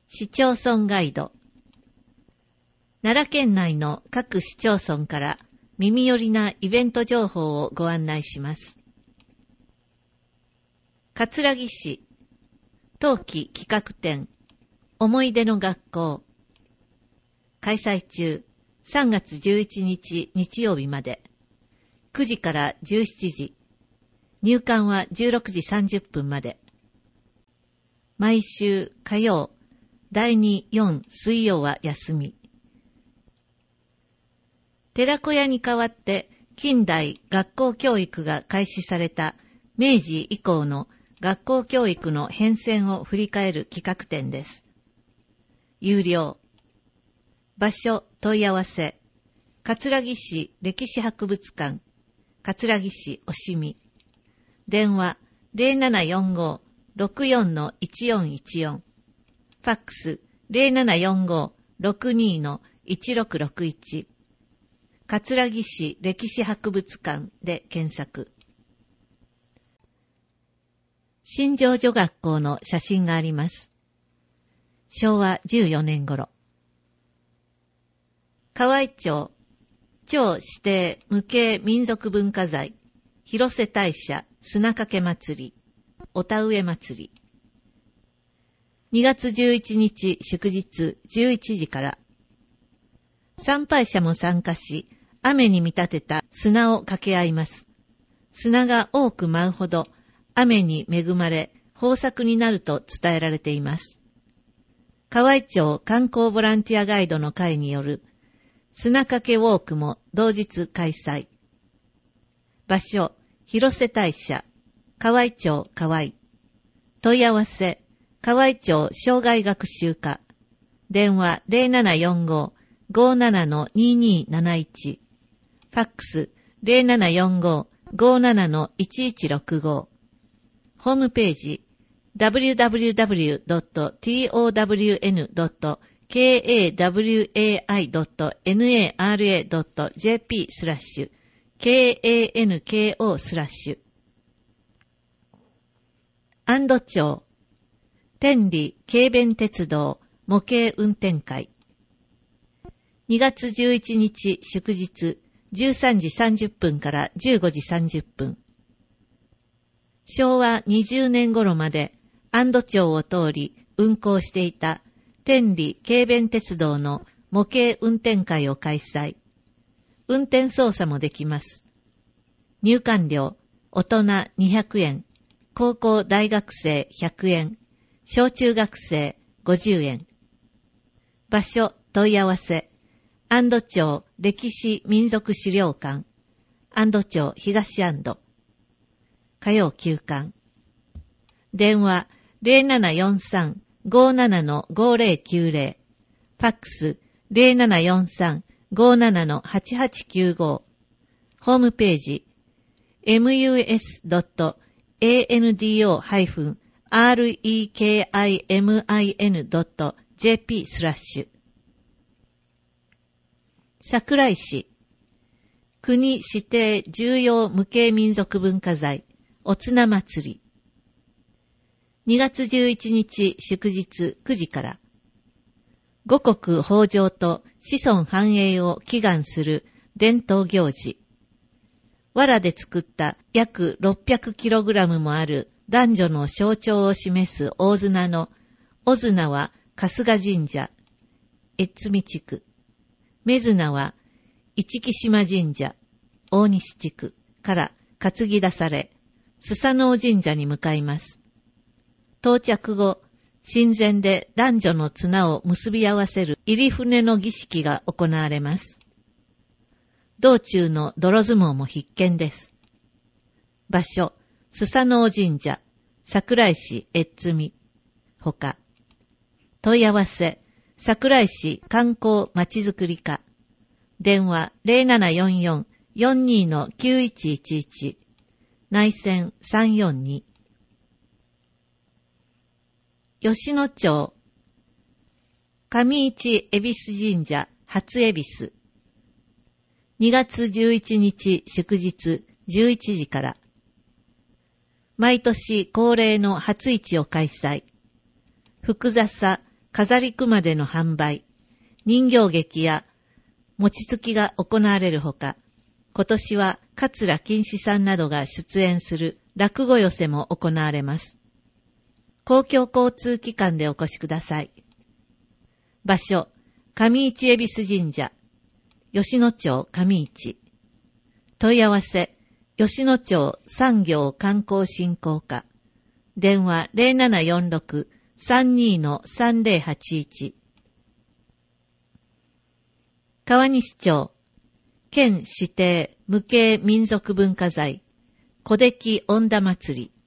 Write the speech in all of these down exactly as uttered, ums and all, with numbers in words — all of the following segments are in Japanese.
市町村ガイド。奈良県内の各市町村から耳寄りなイベント情報をご案内します。葛城市冬季企画展思い出の学校開催中、さんがつじゅういちにち日曜日までくじからじゅうしちじ、入館はじゅうろくじさんじゅっぷんまで。毎週火曜、だいに、よん水曜は休み。寺子屋に代わって近代学校教育が開始された明治以降の学校教育の変遷を振り返る企画展です。有料。場所問い合わせ。葛城市歴史博物館、葛城市押見。電話 ゼロななよんご ろくよん いちよんいちよん。ファックス ゼロななよんご ろくに いちろくろくいち。葛城市歴史博物館で検索。新城女学校の写真があります。しょうわじゅうよねん頃。河合町、町指定無形民族文化財、広瀬大社砂かけ祭り、お田植え祭り。にがつじゅういちにち祝日じゅういちじから。参拝者も参加し、雨に見立てた砂を掛け合います。砂が多く舞うほど雨に恵まれ豊作になると伝えられています。河合町観光ボランティアガイドの会による砂かけウォークも同日開催。場所、広瀬大社、河合町河合。問い合わせ、河合町障害学習課。電話 ゼロななよんご ごーなな にーにーなないち。ファックス ゼロななよんご ごーなな いちいちろくご。ホームページ ダブリューダブリューダブリュードットトワンドットケーエーダブリューエーアイドットナラドットジェーピー スラッシュ ケーエーエヌケーオー スラッシュ。安堵町天理軽便鉄道模型運転会。にがつじゅういちにち祝日じゅうさんじさんじゅっぷんからじゅうごじさんじゅっぷん。しょうわにじゅうねん頃まで安堵町を通り運行していた天理軽便鉄道の模型運転会を開催。運転操作もできます。入館料、大人にひゃくえん、高校大学生ひゃくえん、小中学生ごじゅうえん。場所問い合わせ、安堵町歴史民族資料館、安堵町東安堵。火曜休館。電話 ゼロななよんさん ごーなな ごーぜろきゅうぜろ。ファックス ゼロななよんさん ごーなな はちはちきゅうご。ホームページ エムユーエスドットエーエヌディーオーハイフンアールイーケーアイエムアイエヌドットジェーピー スラッシュ。桜井市国指定重要無形民族文化財お綱祭り。にがつじゅういちにち祝日くじから。五穀豊穣と子孫繁栄を祈願する伝統行事。藁で作った約 ろっぴゃくキログラム もある男女の象徴を示す大綱の、大綱は春日神社、越見地区。目綱は市木島神社、大西地区から担ぎ出され、スサノオ神社に向かいます。到着後、神前で男女の綱を結び合わせる入船の儀式が行われます。道中の泥相撲も必見です。場所、スサノオ神社、桜井市越見。ほか。問い合わせ、桜井市観光まちづくり課。電話 ゼロななよんよん よんにー きゅういちいちいち。内線さんよんに。吉野町上市恵比寿神社初恵比寿。にがつじゅういちにち祝日じゅういちじから。毎年恒例の初市を開催。福笹飾り熊手の販売、人形劇や餅つきが行われるほか、今年は桂金枝さんなどが出演する落語寄席も行われます。公共交通機関でお越しください。場所、上市恵比寿神社、吉野町上市。問い合わせ、吉野町産業観光振興課。電話 ゼロななよんろく さんに さんゼロはちいち。川西町、県指定無形民族文化財、小出来恩田祭り。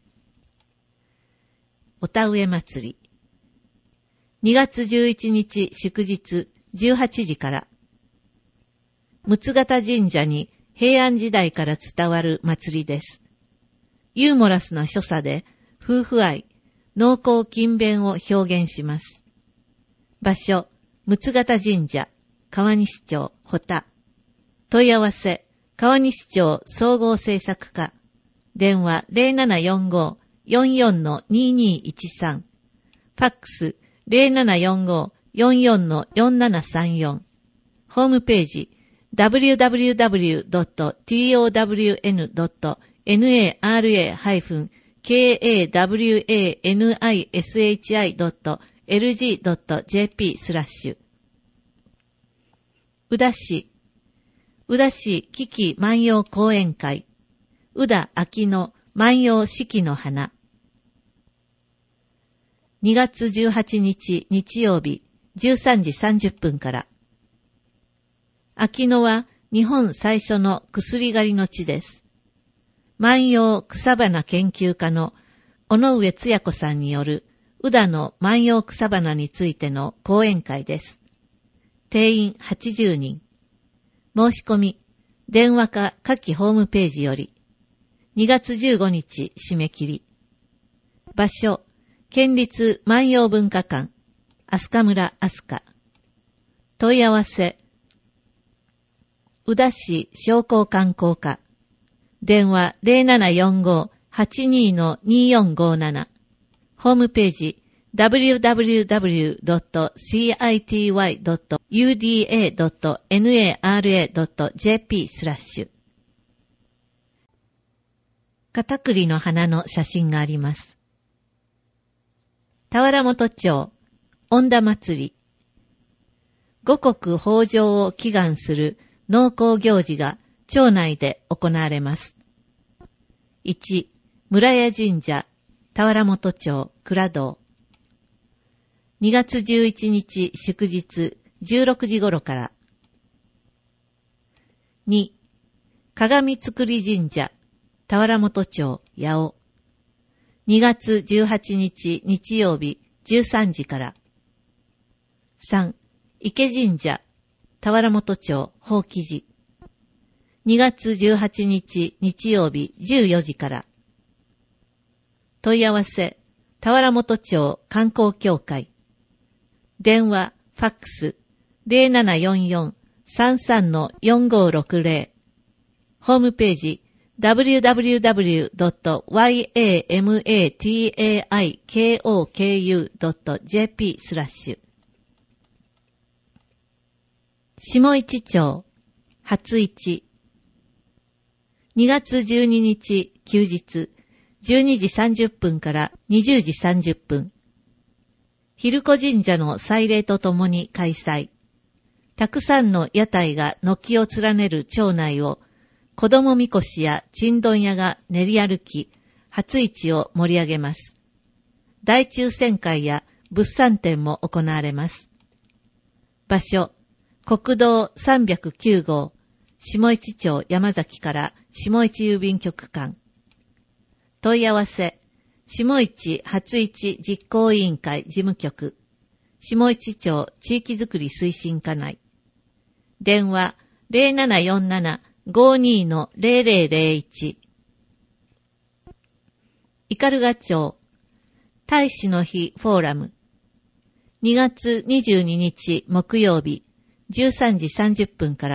お田植え祭り。にがつじゅういちにち祝日じゅうはちじから。六形神社に平安時代から伝わる祭りです。ユーモラスな所作で夫婦愛、農耕勤勉を表現します。場所、六形神社、川西町、保田。問い合わせ、川西町総合政策課。電話 ゼロななよんご よんよん ににいちさん。ファックス ゼロななよんご よんよん よんななさんよん。ホームページ ダブリューダブリューダブリュードットトワンドットナラ ケーエーダブリューエーエヌアイエスエイチアイドットエルジードットジェーピー スラッシュ。宇田市、宇田市危機万葉講演会、宇田秋の万葉四季の花。にがつじゅうはちにち日曜日じゅうさんじさんじゅっぷんから。秋野は日本最初の薬狩りの地です。万葉草花研究家の尾上津也子さんによる宇田の万葉草花についての講演会です。定員はちじゅうにん。申し込み、電話か下記ホームページより。にがつじゅうごにち締め切り。場所、県立万葉文化館、飛鳥村飛鳥。問い合わせ、宇田市商工観光課。電話 ゼロななよんご はちに によんごなな。ホームページ、ダブリューダブリューダブリュードットシーアイティーワイドットユーディーエードットナラドットジェーピー スラッシュ。片栗の花の写真があります。田原本町、恩田祭り。五穀豊穣を祈願する農耕行事が町内で行われます。いち、村屋神社、田原本町、蔵堂。にがつじゅういちにち祝日じゅうろくじ頃から。に、鏡造神社、田原本町、八尾。にがつじゅうはちにち日曜日じゅうさんじから。さん、池神社、田原本町、宝木寺。にがつじゅうはちにち日曜日じゅうよじから。問い合わせ、田原本町観光協会。電話、ファックス、ゼロななよんよん さんさん よんごろくゼロ。ホームページ、ダブリューダブリューダブリュードットヤマタコクドットジェーピー スラッシュ。下市町、初市。にがつじゅうににち休日、じゅうにじさんじゅっぷんからにじゅうじさんじゅっぷん。昼子神社の祭礼とともに開催。たくさんの屋台が軒を連ねる町内を、子供みこしやちんどん屋が練り歩き、初市を盛り上げます。大抽選会や物産展も行われます。場所、国道さんびゃくきゅうごう、下市町山崎から下市郵便局間。問い合わせ、下市初市実行委員会事務局、下市町地域づくり推進課内。電話 ゼロななよんなな ごに ゼロゼロゼロいち。斑鳩町、大使の日フォーラム。にがつにじゅうににち木曜日、じゅうさんじさんじゅっぷんから。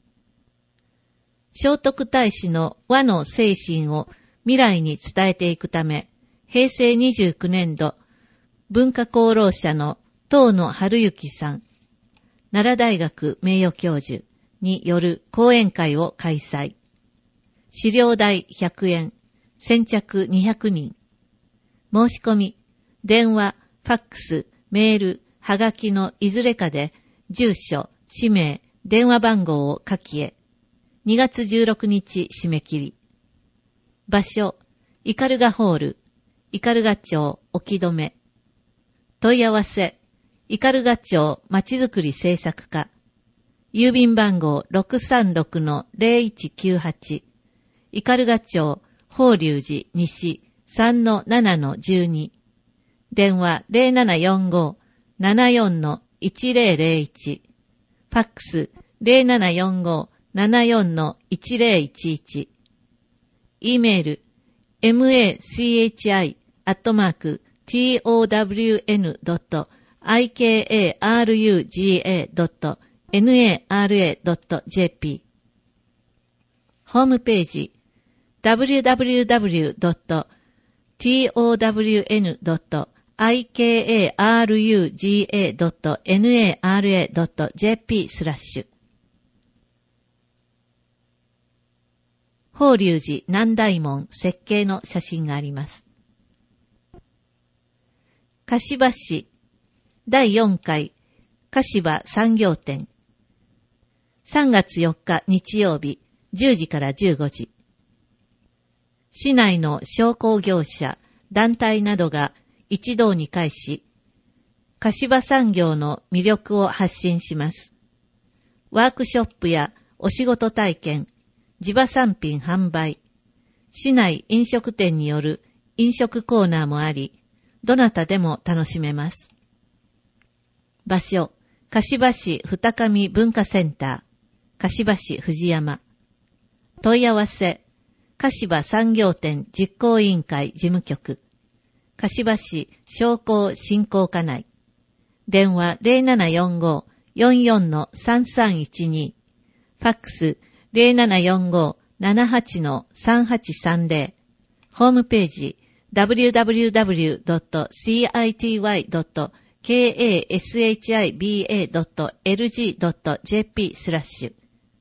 聖徳太子の和の精神を未来に伝えていくため、へいせいにじゅうきゅうねんど、文化功労者の東野春之さん、奈良大学名誉教授による講演会を開催。資料代ひゃくえん、先着にひゃくにん。申し込み、電話、ファックス、メール、はがきのいずれかで、住所、氏名、電話番号を書きへ。にがつじゅうろくにち締め切り。場所、イカルガホール、イカルガ町沖留。問い合わせ、イカルガ町まちづくり政策課。郵便番号 ろくさんろくのゼロいちきゅうはち。イカルガ町法隆寺西 さんのななのじゅうに。電話 ゼロななよんご ななよんのいちゼロゼロいち。ファックス ゼロななよんご ななよんのいちゼロいちいち。E メール machi アットマーク town.ikaruga.nara.jp ホームページ ダブリューダブリューダブリュードットトウダブリューエヌドットアイケーアールユージーエードットナラドットジェーピー スラッシュ法隆寺南大門設計の写真があります。柏市だいよんかい柏産業展さんがつよっか日曜日じゅうじからじゅうごじ。市内の商工業者、団体などが一堂に会し、柏産業の魅力を発信します。ワークショップやお仕事体験、地場産品販売、市内飲食店による飲食コーナーもあり、どなたでも楽しめます。場所、柏市二上文化センター、柏市藤山。問い合わせ、柏産業展実行委員会事務局、柏市商工振興課内。電話 ゼロななよんご よんよんのさんさんいちに、ファックス ゼロななよんご ななはちのさんはちさんゼロ、ホームページ ダブリューダブリューダブリュードットシーアイティーワイドットケーエーエスエイチアイビーエードットエルジードットジェーピー スラッシュ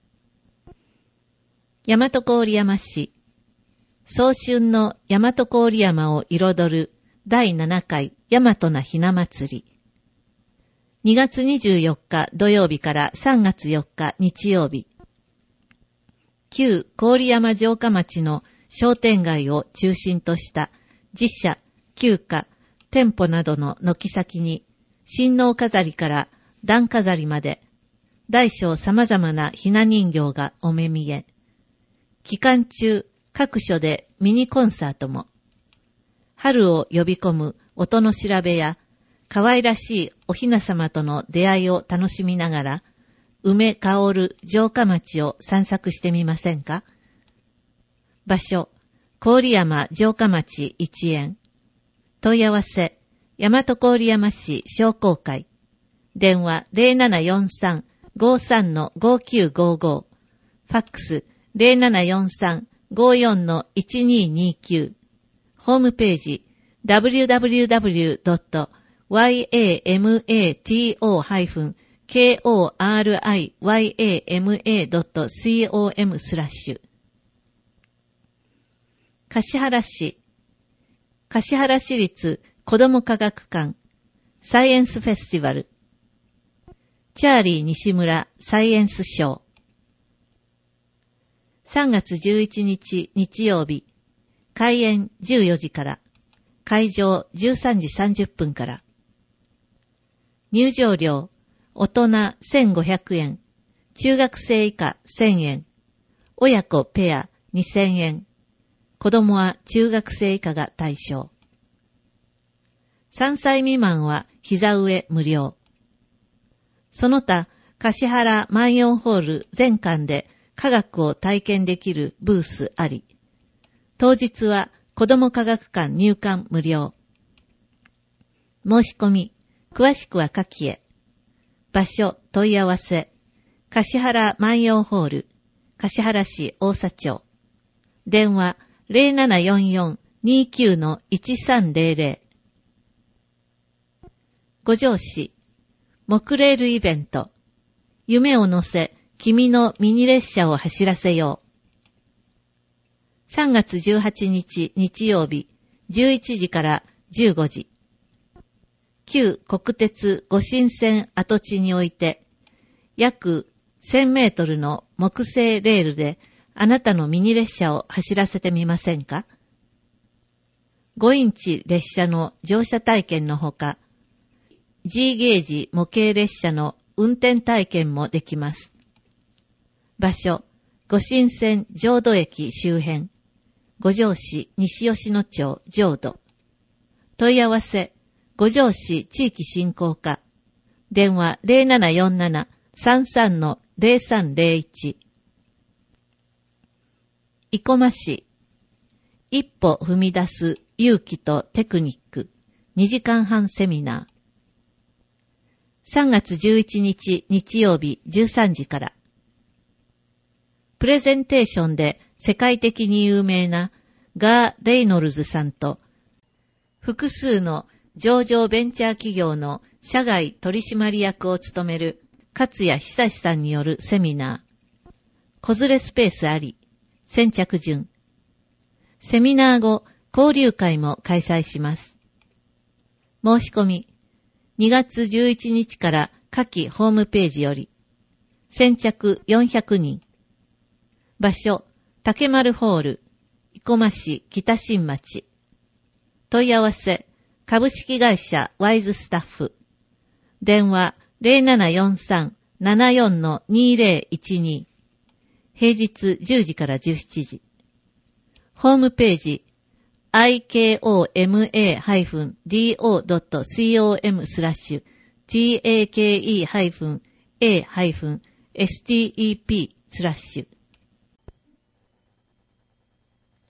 大和郡山市早春の大和郡山を彩るだいななかい大和なひな祭り。にがつにじゅうよっか土曜日からさんがつよっか日曜日。旧郡山城下町の商店街を中心とした寺社、旧家、店舗などの軒先に、神農飾りから段飾りまで、大小様々なひな人形がお目見え。期間中、各所でミニコンサートも。春を呼び込む音の調べや、可愛らしいおひな様との出会いを楽しみながら、梅香る城下町を散策してみませんか？場所、郡山城下町一円。問い合わせ、大和郡山市商工会。電話 ゼロななよんさん ごさんのごきゅうごご。ファックス ゼロななよんさん ごよんのいちににきゅう。ホームページ ダブリューダブリューダブリュードットワイエーエムエーティーオーハイフンケーオーアールアイワイエーエムエードットコム スラッシュ橿原市橿原市立子ども科学館サイエンスフェスティバルチャーリー西村サイエンスショーさんがつじゅういちにち日曜日開演じゅうよじから会場じゅうさんじさんじゅっぷんから入場料大人せんごひゃくえん中学生以下せんえん親子ペアにせんえん子供は中学生以下が対象さんさい未満は膝上無料その他橿原万葉ホール全館で科学を体験できるブースあり当日は子ども科学館入館無料申し込み詳しくは下記へ場所問い合わせ橿原万葉ホール橿原市大佐町電話 ゼロななよんよん にきゅうのいちさんゼロゼロ 五条市木レールイベント、夢を乗せ、君のミニ列車を走らせよう。さんがつじゅうはちにち日曜日、じゅういちじからじゅうごじ。旧国鉄御神線跡地において、約せんメートルの木製レールであなたのミニ列車を走らせてみませんか？ごインチ列車の乗車体験のほか、G ゲージ模型列車の運転体験もできます。場所、御神線浄土駅周辺、五条市西吉野町浄土。問い合わせ、五条市地域振興課。電話 ゼロななよんなな さんさん ゼロさんゼロいち。生駒市。一歩踏み出す勇気とテクニック。にじかんはんセミナー。さんがつじゅういちにち日曜日じゅうさんじから。プレゼンテーションで世界的に有名なガー・レイノルズさんと複数の上場ベンチャー企業の社外取締役を務める勝谷久さんによるセミナー。子連れスペースあり、先着順。セミナー後、交流会も開催します。申し込み、にがつじゅういちにちから下記ホームページより。先着よんひゃくにん。場所、竹丸ホール、生駒市北新町。問い合わせ、株式会社ワイズスタッフ。電話 ゼロななよんさん ななよん にゼロいちに。平日じゅうじからじゅうしちじ。ホームページ、アイケーオーエムエードットドットコム スラッシュ ティーエーケーイーエーエスティーイーピー スラッシュ